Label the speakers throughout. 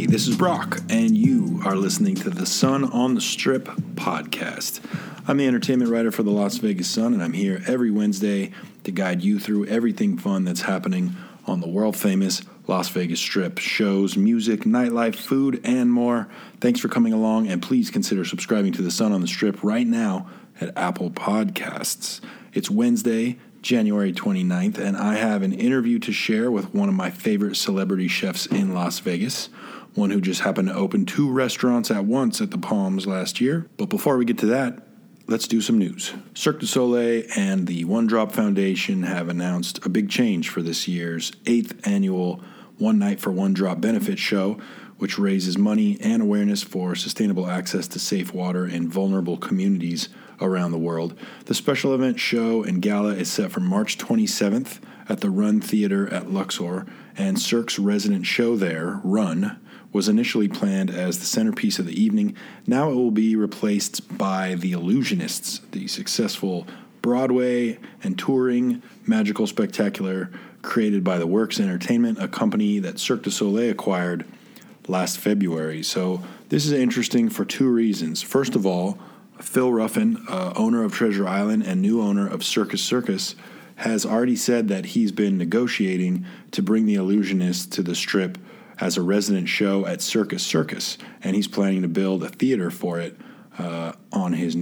Speaker 1: this is Brock, and you are listening to the Sun on the Strip podcast. I'm the entertainment writer for the Las Vegas Sun, and I'm here every Wednesday to guide you through everything fun that's happening on the world-famous Las Vegas Strip. Shows, music, nightlife, food, and more. Thanks for coming along, and please consider subscribing to the Sun on the Strip right now at Apple Podcasts. It's Wednesday, January 29th, and I have an interview to share with one of my favorite celebrity chefs in Las Vegas, one who just happened to open 2 restaurants at once at the Palms last year. But before we get to that, let's do some news. Cirque du Soleil and the One Drop Foundation have announced a big change for this year's 8th annual One Night for One Drop benefit show, which raises money and awareness for sustainable access to safe water in vulnerable communities around the world. The special event show and gala is set for March 27th at the Run Theater at Luxor, and Cirque's resident show there, Run, was initially planned as the centerpiece of the evening. Now it will be replaced by The Illusionists, the successful Broadway and touring magical spectacular created by The Works Entertainment, a company that Cirque du Soleil acquired last February. So this is interesting for 2 reasons. First of all, Phil Ruffin, owner of Treasure Island and new owner of Circus Circus, has already said that he's been negotiating to bring The Illusionists to the Strip as a resident show at Circus Circus, and he's planning to build a theater for it on his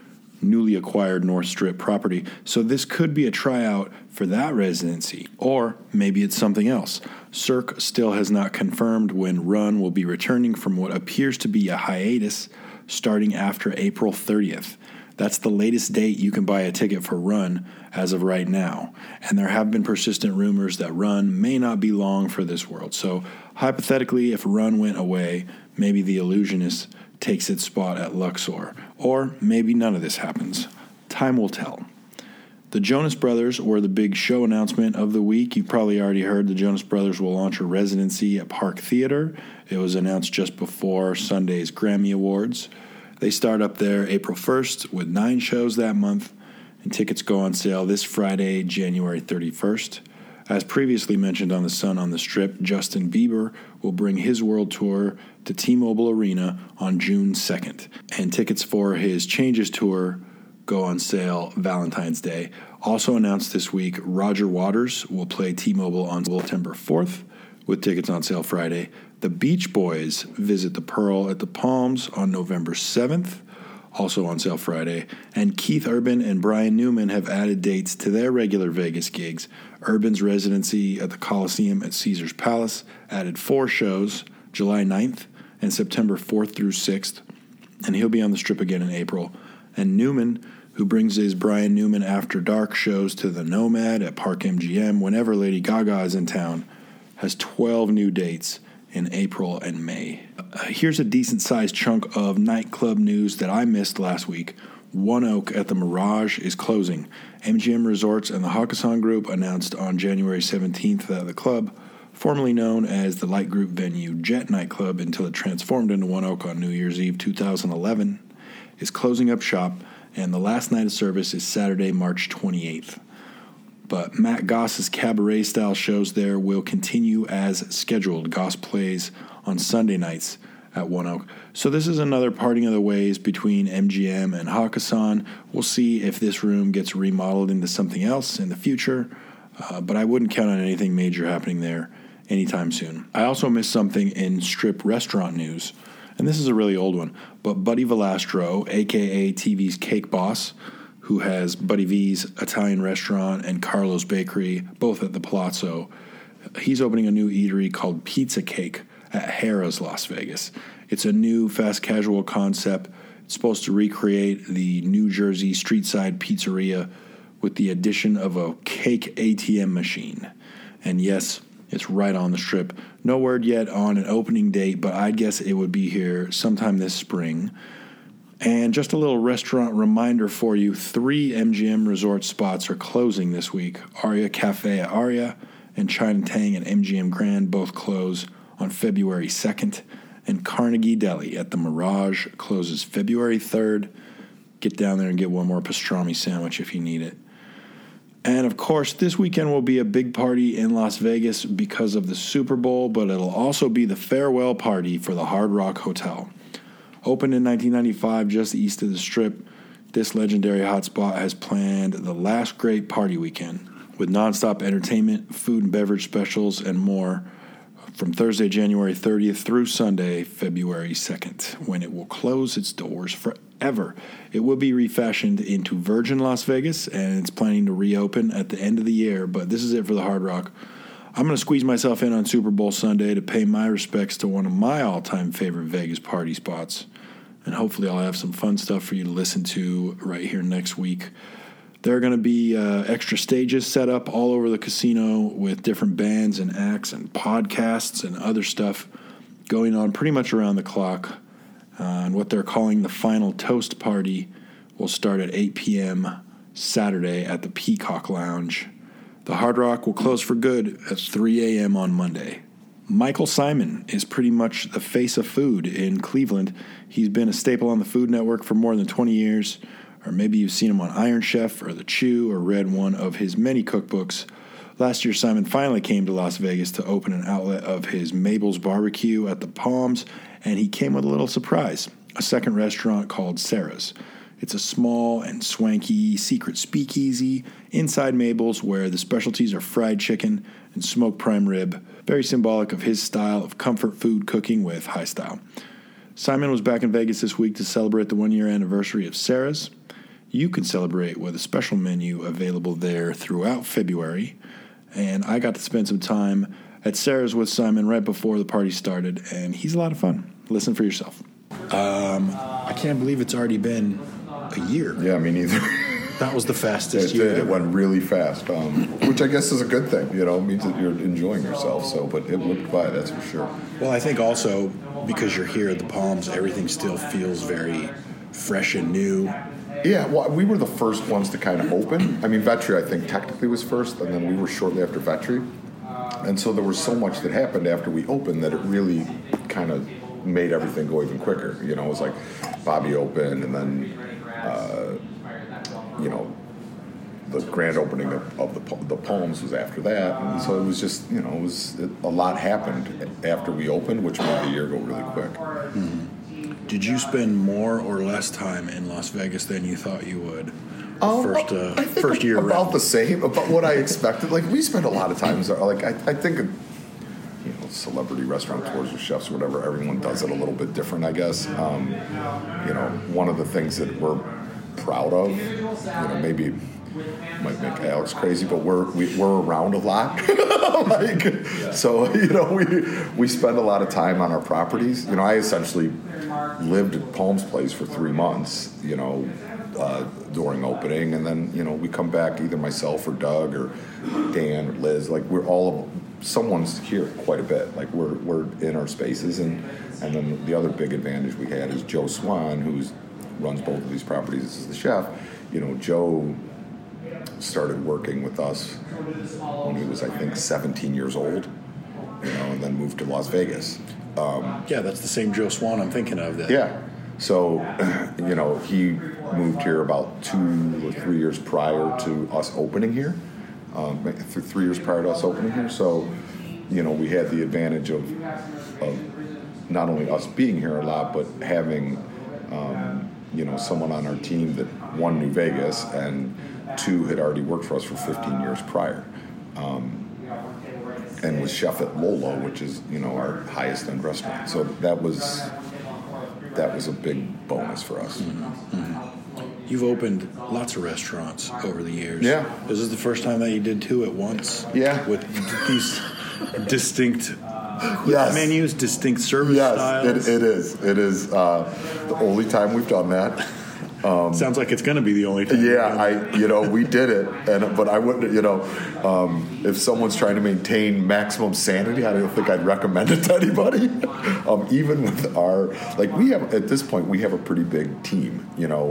Speaker 1: newly acquired North Strip property. So this could be a tryout for that residency, or maybe it's something else. Cirque still has not confirmed when Run will be returning from what appears to be a hiatus starting after April 30th. That's the latest date you can buy a ticket for Run as of right now. And there have been persistent rumors that Run may not be long for this world. So hypothetically, if Run went away, maybe The Illusionist takes its spot at Luxor. Or maybe none of this happens. Time will tell. The Jonas Brothers were the big show announcement of the week. You've probably already heard the Jonas Brothers will launch a residency at Park Theater. It was announced just before Sunday's Grammy Awards. They start up there April 1st with 9 shows that month, and tickets go on sale this Friday, January 31st. As previously mentioned on the Sun on the Strip, Justin Bieber will bring his world tour to T-Mobile Arena on June 2nd, and tickets for his Changes tour go on sale Valentine's Day. Also announced this week, Roger Waters will play T-Mobile on September 4th, with tickets on sale Friday. The Beach Boys visit the Pearl at the Palms on November 7th, also on sale Friday. And Keith Urban and Brian Newman have added dates to their regular Vegas gigs. Urban's residency at the Coliseum at Caesars Palace added 4 shows, July 9th and September 4th through 6th, and he'll be on the Strip again in April. And Newman, who brings his Brian Newman After Dark shows to the Nomad at Park MGM whenever Lady Gaga is in town, has 12 new dates in April and May. Here's a decent-sized chunk of nightclub news that I missed last week. One Oak at the Mirage is closing. MGM Resorts and the Hakkasan Group announced on January 17th that the club, formerly known as the light group venue Jet Nightclub until it transformed into One Oak on New Year's Eve 2011, is closing up shop, and the last night of service is Saturday, March 28th. But Matt Goss's cabaret-style shows there will continue as scheduled. Goss plays on Sunday nights at One Oak. So this is another parting of the ways between MGM and Hakkasan. We'll see if this room gets remodeled into something else in the future, but I wouldn't count on anything major happening there anytime soon. I also missed something in Strip restaurant news, and this is a really old one, but Buddy Valastro, a.k.a. TV's Cake Boss, who has Buddy V's Italian restaurant and Carlo's Bakery, both at the Palazzo. He's opening a new eatery called Pizza Cake at Harrah's Las Vegas. It's a new fast casual concept. It's supposed to recreate the New Jersey street side pizzeria with the addition of a cake ATM machine. And yes, it's right on the Strip. No word yet on an opening date, but I'd guess it would be here sometime this spring. And just a little restaurant reminder for you, 3 MGM Resort spots are closing this week. Aria Cafe at Aria and China Tang at MGM Grand both close on February 2nd. And Carnegie Deli at the Mirage closes February 3rd. Get down there and get one more pastrami sandwich if you need it. And, of course, this weekend will be a big party in Las Vegas because of the Super Bowl, but it'll also be the farewell party for the Hard Rock Hotel. Opened in 1995 just east of the Strip, this legendary hotspot has planned the last great party weekend with nonstop entertainment, food and beverage specials, and more from Thursday, January 30th through Sunday, February 2nd, when it will close its doors forever. It will be refashioned into Virgin Las Vegas, and it's planning to reopen at the end of the year, but this is it for the Hard Rock. I'm going to squeeze myself in on Super Bowl Sunday to pay my respects to one of my all-time favorite Vegas party spots, and hopefully I'll have some fun stuff for you to listen to right here next week. There are going to be extra stages set up all over the casino with different bands and acts and podcasts and other stuff going on pretty much around the clock. And what they're calling the Final Toast Party will start at 8 p.m. Saturday at the Peacock Lounge. The Hard Rock will close for good at 3 a.m. on Monday. Michael Symon is pretty much the face of food in Cleveland. He's been a staple on the Food Network for more than 20 years. Or maybe you've seen him on Iron Chef or The Chew or read one of his many cookbooks. Last year, Symon finally came to Las Vegas to open an outlet of his Mabel's Barbecue at the Palms, and he came with a little surprise, a second restaurant called Sarah's. It's a small and swanky secret speakeasy inside Mabel's where the specialties are fried chicken and smoked prime rib, very symbolic of his style of comfort food cooking with high style. Symon was back in Vegas this week to celebrate the one-year anniversary of Sarah's. You can celebrate with a special menu available there throughout February. And I got to spend some time at Sarah's with Symon right before the party started, and he's a lot of fun. Listen for yourself. I can't believe it's already been a year.
Speaker 2: Yeah, me neither.
Speaker 1: That was the fastest year.
Speaker 2: It went really fast, which I guess is a good thing. You know, it means that you're enjoying yourself. So, but it whipped by, that's for sure.
Speaker 1: Well, I think also because you're here at the Palms, everything still feels very fresh and new.
Speaker 2: Yeah, well, we were the first ones to kind of open. I mean, Vetri, I think, technically was first, and then we were shortly after Vetri. And so there was so much that happened after we opened that it really kind of made everything go even quicker. You know, it was like Bobby opened, and then, the grand opening of the Palms was after that. And so it was just, a lot happened after we opened, which made the year go really quick.
Speaker 1: Mm-hmm. Did you spend more or less time in Las Vegas than you thought you would? First year
Speaker 2: about
Speaker 1: around?
Speaker 2: The same, about what I expected. Like, we spent a lot of times. Like, I think, celebrity restauranteurs or chefs or whatever, everyone does it a little bit different, I guess. One of the things that we're proud of, maybe might make Alex crazy, but we're around a lot. So we spend a lot of time on our properties. I essentially lived at Palms Place for 3 months, during opening, and then we come back, either myself or Doug or Dan or Liz. Like, someone's here quite a bit. Like, we're in our spaces, and then the other big advantage we had is Joe Swan, who runs both of these properties as the chef. Joe started working with us when he was, I think, 17 years old, and then moved to Las Vegas.
Speaker 1: That's the same Joe Swan I'm thinking of.
Speaker 2: Yeah. So, he moved here about 2 or 3 years prior to us opening here. 3 years prior to us opening here. So, we had the advantage of not only us being here a lot, but having, someone on our team that, one, knew Vegas, and two, had already worked for us for 15 years prior. And was chef at Lolo, which is, our highest end restaurant. So that was a big bonus for us.
Speaker 1: Mm-hmm. Mm-hmm. You've opened lots of restaurants over the years.
Speaker 2: Yeah.
Speaker 1: This is the first time that you did 2 at once.
Speaker 2: Yeah.
Speaker 1: With these distinct menus, distinct service styles.
Speaker 2: Yes, it is. It is the only time we've done that.
Speaker 1: Sounds like it's going to be the only time.
Speaker 2: Yeah, we did it, but I wouldn't, if someone's trying to maintain maximum sanity, I don't think I'd recommend it to anybody. Even with at this point, we have a pretty big team,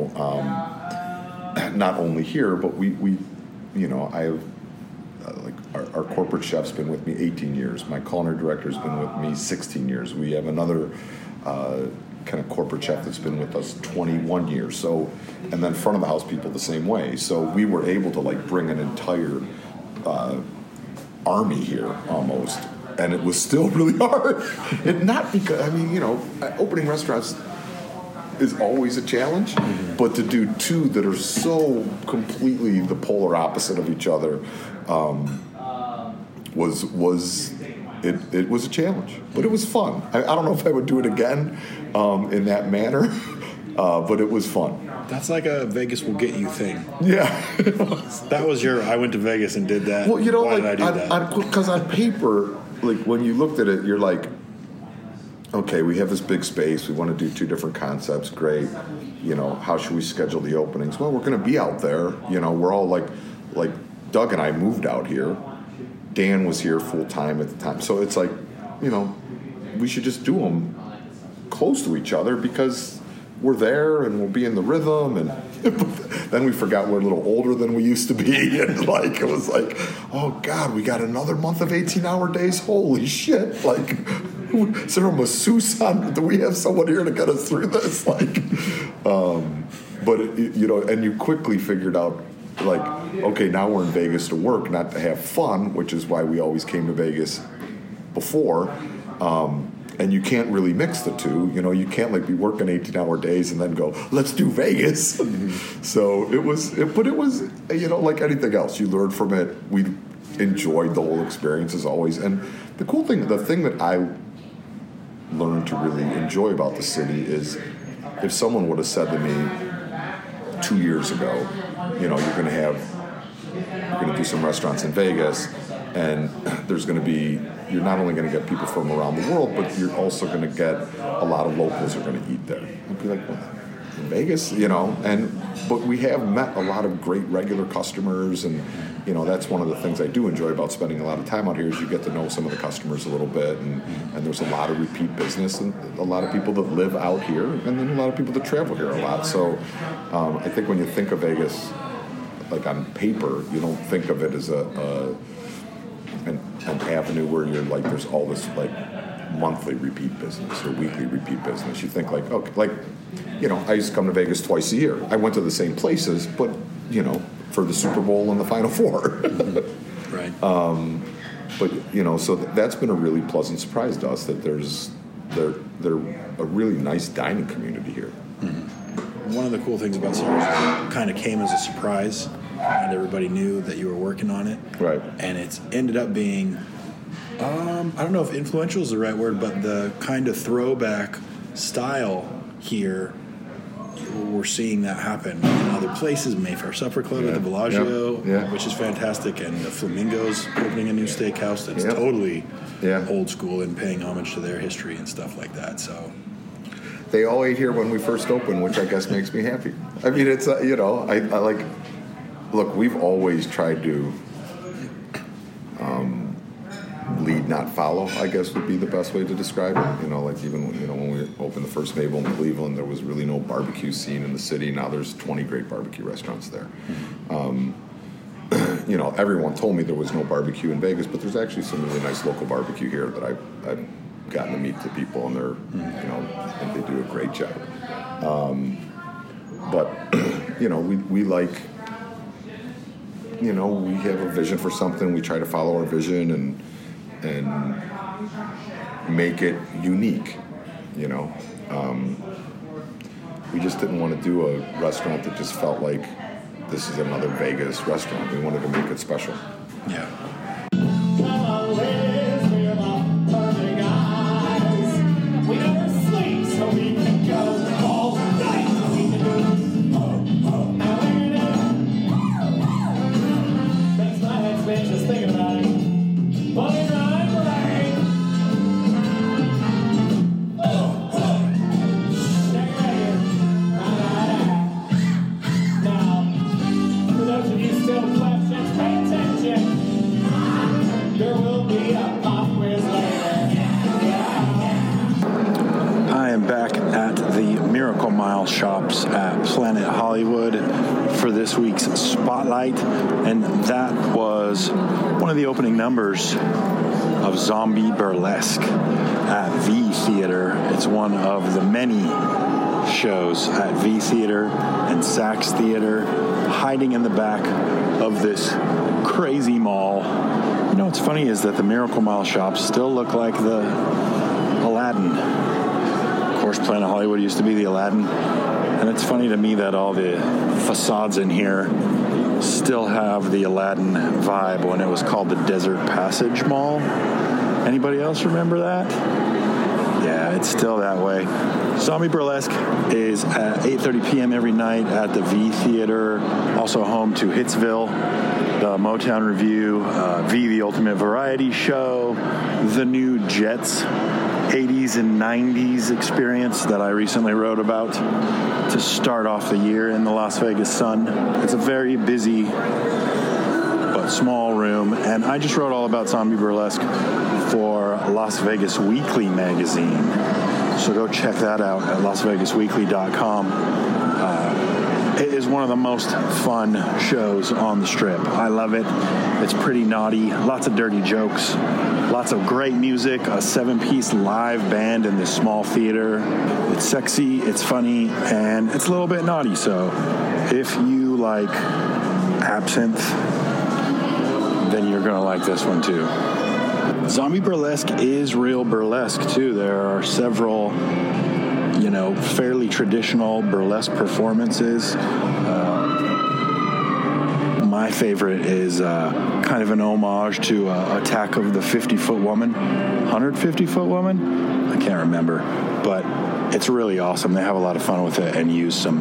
Speaker 2: not only here, but we I have, our corporate chef's been with me 18 years. My culinary director's been with me 16 years. We have another kind of corporate chef that's been with us 21 years. So, and then front of the house people the same way. So we were able to like bring an entire army here almost, and it was still really hard. Not because, I mean, opening restaurants is always a challenge, but to do two that are so completely the polar opposite of each other it was a challenge, but it was fun. I don't know if I would do it again in that manner, but it was fun.
Speaker 1: That's like a Vegas will get you thing.
Speaker 2: Yeah.
Speaker 1: That was your, I went to Vegas and did that.
Speaker 2: Well,
Speaker 1: Why did I do that?
Speaker 2: Because on paper, like when you looked at it, you're like, okay, we have this big space. We want to do two different concepts. Great. How should we schedule the openings? Well, we're going to be out there. We're all like Doug and I moved out here. Dan was here full time at the time. So it's like, we should just do them close to each other because we're there and we'll be in the rhythm. And then we forgot we're a little older than we used to be. And it was like, oh God, we got another month of 18-hour days. Holy shit. Like, is there a masseuse on? Do we have someone here to get us through this? But and you quickly figured out, like, okay, now we're in Vegas to work, not to have fun, which is why we always came to Vegas before. And you can't really mix the two. You can't be working 18-hour days and then go, let's do Vegas. So it was like anything else. You learned from it. We enjoyed the whole experience as always. And the thing that I learned to really enjoy about the city is if someone would have said to me 2 years ago, you're going to do some restaurants in Vegas, and you're not only going to get people from around the world, but you're also going to get a lot of locals who are going to eat there. I'd be like, what? In Vegas, but we have met a lot of great regular customers, and that's one of the things I do enjoy about spending a lot of time out here is you get to know some of the customers a little bit, and there's a lot of repeat business and a lot of people that live out here, and then a lot of people that travel here a lot. So I think when you think of Vegas, like on paper, you don't think of it as an avenue where you're like there's all this like monthly repeat business or weekly repeat business. You think like, okay, I used to come to Vegas twice a year. I went to the same places, but for the Super Bowl and the Final Four.
Speaker 1: Right.
Speaker 2: But so that's been a really pleasant surprise to us that they're a really nice dining community here.
Speaker 1: One of the cool things about Sarah's is it kind of came as a surprise, and everybody knew that you were working on it.
Speaker 2: Right.
Speaker 1: And it's ended up being, I don't know if influential is the right word, but the kind of throwback style here, we're seeing that happen in other places. Mayfair Supper Club at the Bellagio, which is fantastic, and the Flamingo's opening a new steakhouse that's totally old school and paying homage to their history and stuff like that. So
Speaker 2: they all ate here when we first opened, which I guess makes me happy. I mean, it's I like. Look, we've always tried to lead, not follow, I guess would be the best way to describe it. Like even when we opened the first Mabel in Cleveland, there was really no barbecue scene in the city. Now there's 20 great barbecue restaurants there. Everyone told me there was no barbecue in Vegas, but there's actually some really nice local barbecue here that I've gotten to meet the people, and they're I think they do a great job. But we like. We have a vision for something. We try to follow our vision and make it unique. We just didn't want to do a restaurant that just felt like this is another Vegas restaurant. We wanted to make it special.
Speaker 1: Yeah. Shops at Planet Hollywood for this week's Spotlight, and that was one of the opening numbers of Zombie Burlesque at V Theater. It's one of the many shows at V Theater and Saks Theater, hiding in the back of this crazy mall. You know what's funny is that the Miracle Mile shops still look like the Aladdin. Of course, Planet Hollywood used to be the Aladdin. And it's funny to me that all the facades in here still have the Aladdin vibe when it was called the Desert Passage Mall. Anybody else remember that? Yeah, it's still that way. Zombie Burlesque is at 8:30 p.m. every night at the V Theater, also home to Hitsville, the Motown Review, V the Ultimate Variety Show, the new Jets 80s and 90s experience that I recently wrote about to start off the year in the Las Vegas Sun. It's a very busy but small room, and I just wrote all about Zombie Burlesque for Las Vegas Weekly magazine. So go check that out at LasVegasWeekly.com. It is one of the most fun shows on the Strip. I love it. It's pretty naughty, lots of dirty jokes, lots of great music, a 7-piece live band in this small theater. It's sexy, it's funny, and it's a little bit naughty. So if you like absinthe, then you're going to like this one too. Zombie Burlesque is real burlesque too. There are several, fairly traditional burlesque performances. My favorite is kind of an homage to Attack of the 50-Foot Woman, 150-Foot Woman? I can't remember, but it's really awesome. They have a lot of fun with it and use some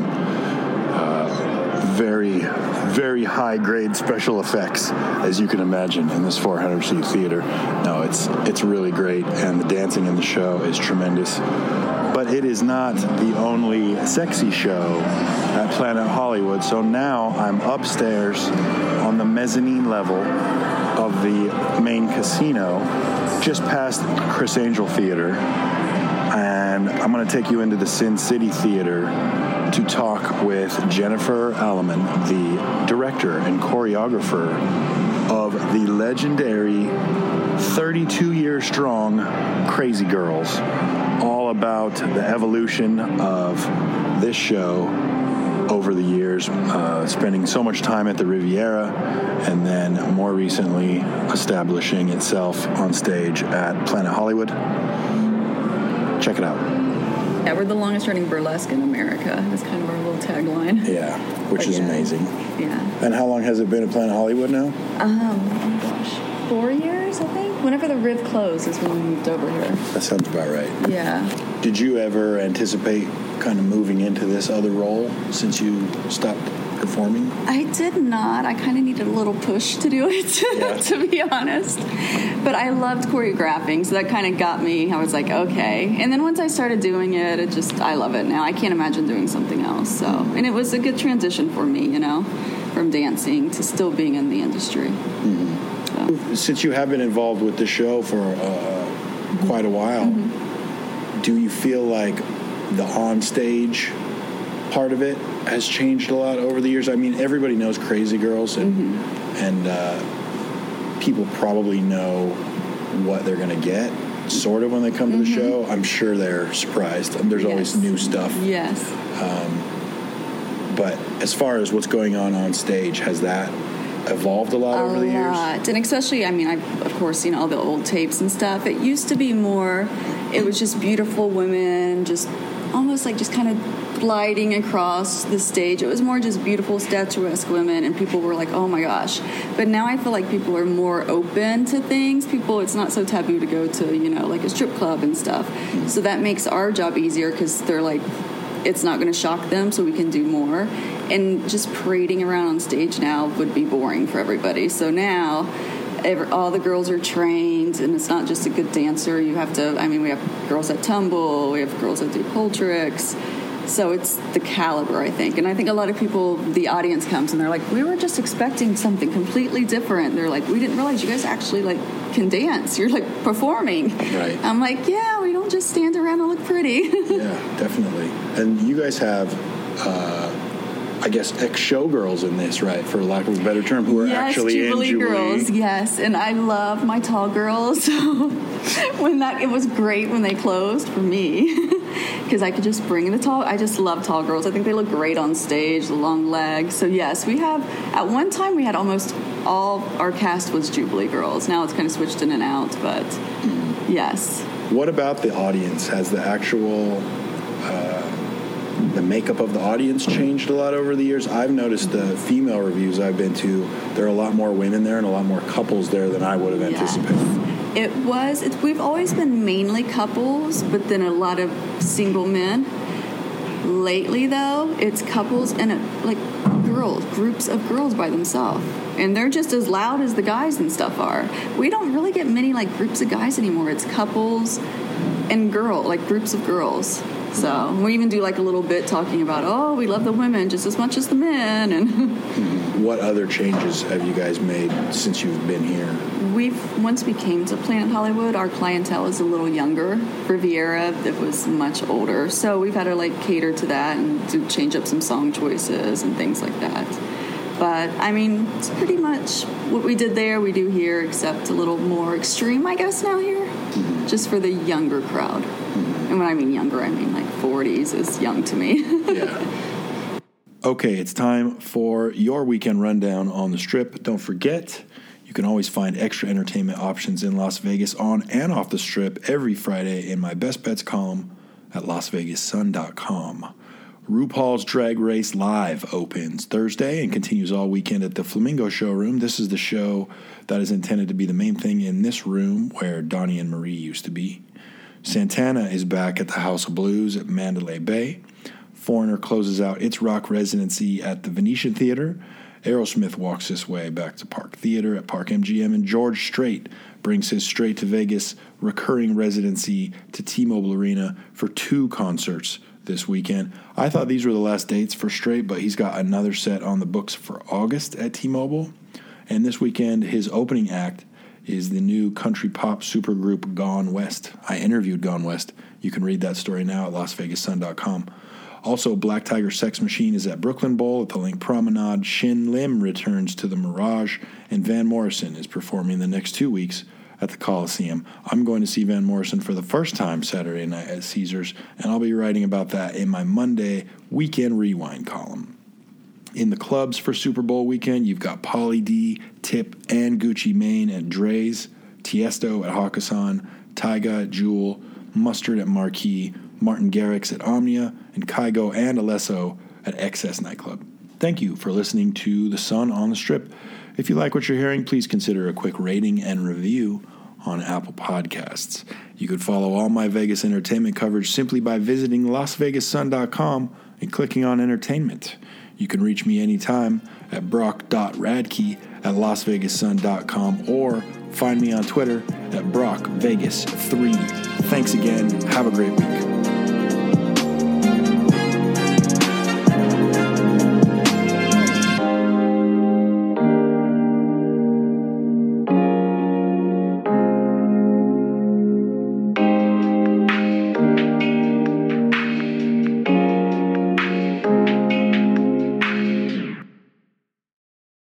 Speaker 1: very, very high-grade special effects, as you can imagine, in this 400-seat theater. No, it's really great, and the dancing in the show is tremendous. But it is not the only sexy show at Planet Hollywood. So now I'm upstairs on the mezzanine level of the main casino, just past Chris Angel Theater. And I'm going to take you into the Sin City Theater to talk with Jennifer Alleman, the director and choreographer of the legendary 32-year-strong Crazy Girls, all about the evolution of this show over the years, spending so much time at the Riviera, and then more recently establishing itself on stage at Planet Hollywood. Check it out.
Speaker 3: Yeah, we're the longest running burlesque in America. That's kind of our little tagline.
Speaker 1: Yeah, which is amazing.
Speaker 3: Yeah.
Speaker 1: And how long has it been at Planet Hollywood now?
Speaker 3: Oh gosh, 4 years, I think. Whenever the Riv closed is when we moved over here.
Speaker 1: That sounds about right.
Speaker 3: Yeah.
Speaker 1: Did you ever anticipate kind of moving into this other role since you stopped performing?
Speaker 3: I did not. I kind of needed a little push to do it, to be honest. But I loved choreographing, so that kind of got me. I was like, okay. And then once I started doing it, I love it now. I can't imagine doing something else. So, and it was a good transition for me, from dancing to still being in the industry.
Speaker 1: Mm-hmm. So. Since you have been involved with the show for quite a while, do you feel like the on-stage part of it has changed a lot over the years? I mean, everybody knows Crazy Girls, and people probably know what they're going to get, sort of, when they come to the show. I'm sure they're surprised. There's always new stuff.
Speaker 3: Yes.
Speaker 1: But as far as what's going on stage, has that evolved a lot over the years? A lot.
Speaker 3: And especially, I mean, I've, of course, seen all the old tapes and stuff. It used to be more, it was just beautiful women, just almost like just kind of gliding across the stage. It was more just beautiful, statuesque women, and people were like, oh my gosh. But now I feel like people are more open to things. It's not so taboo to go to, like a strip club and stuff. So that makes our job easier because they're like, it's not going to shock them, so we can do more. And just parading around on stage now would be boring for everybody. So now all the girls are trained, and it's not just a good dancer. You have to, we have girls that tumble, we have girls that do pole tricks. So it's the caliber, I think. And I think a lot of people, the audience comes and they're like, we were just expecting something completely different. They're like, we didn't realize you guys actually can dance. You're performing.
Speaker 1: Right.
Speaker 3: I'm like, yeah, we don't just stand around and look pretty.
Speaker 1: Yeah, definitely. And you guys have, I guess, ex-showgirls in this, right, for lack of a better term, who are actually
Speaker 3: Jubilee
Speaker 1: in Jubilee.
Speaker 3: girls, yes. And I love my tall girls. So it was great when they closed for me because I could just bring the tall. I just love tall girls. I think they look great on stage, the long legs. So yes, we have, at one time we had almost all our cast was Jubilee girls. Now it's kind of switched in and out, but yes.
Speaker 1: What about the audience? Has the actual the makeup of the audience changed a lot over the years? I've noticed the female reviews I've been to, there are a lot more women there and a lot more couples there than I would have anticipated.
Speaker 3: We've always been mainly couples, but then a lot of single men. Lately, though, it's couples and groups of girls by themselves. And they're just as loud as the guys and stuff are. We don't really get many groups of guys anymore. It's couples and groups of girls. So we even do a little bit talking about, we love the women just as much as the men. And
Speaker 1: what other changes have you guys made since you've been here?
Speaker 3: Once we came to Planet Hollywood, our clientele is a little younger. Riviera, it was much older. So we've had to cater to that and to change up some song choices and things like that. But, it's pretty much what we did there, we do here, except a little more extreme, I guess, now here, just for the younger crowd. And when I mean younger, I mean 40s is young to me.
Speaker 1: Yeah. Okay, it's time for your weekend rundown on the Strip. Don't forget, you can always find extra entertainment options in Las Vegas on and off the Strip every Friday in my Best Bets column at LasVegasSun.com. RuPaul's Drag Race Live opens Thursday and continues all weekend at the Flamingo Showroom. This is the show that is intended to be the main thing in this room where Donnie and Marie used to be. Santana is back at the House of Blues at Mandalay Bay. Foreigner closes out its rock residency at the Venetian Theater. Aerosmith walks this way back to Park Theater at Park MGM. And George Strait brings his Straight to Vegas recurring residency to T-Mobile Arena for 2 concerts this weekend. I thought these were the last dates for Strait, but he's got another set on the books for August at T-Mobile. And this weekend, his opening act is the new country pop supergroup Gone West. I interviewed Gone West. You can read that story now at LasVegasSun.com. Also, Black Tiger Sex Machine is at Brooklyn Bowl at the Link Promenade. Shin Lim returns to the Mirage, and Van Morrison is performing the next 2 weeks at the Coliseum. I'm going to see Van Morrison for the first time Saturday night at Caesars, and I'll be writing about that in my Monday Weekend Rewind column. In the clubs for Super Bowl weekend, you've got Pauly D, Tip, and Gucci Mane at Dre's, Tiesto at Hakkasan, Tyga at Jewel, Mustard at Marquee, Martin Garrix at Omnia, and Kygo and Alesso at XS Nightclub. Thank you for listening to The Sun on the Strip. If you like what you're hearing, please consider a quick rating and review on Apple Podcasts. You could follow all my Vegas entertainment coverage simply by visiting LasVegasSun.com and clicking on Entertainment. You can reach me anytime at brock.radke at LasVegasSun.com or find me on Twitter at BrockVegas3. Thanks again. Have a great week.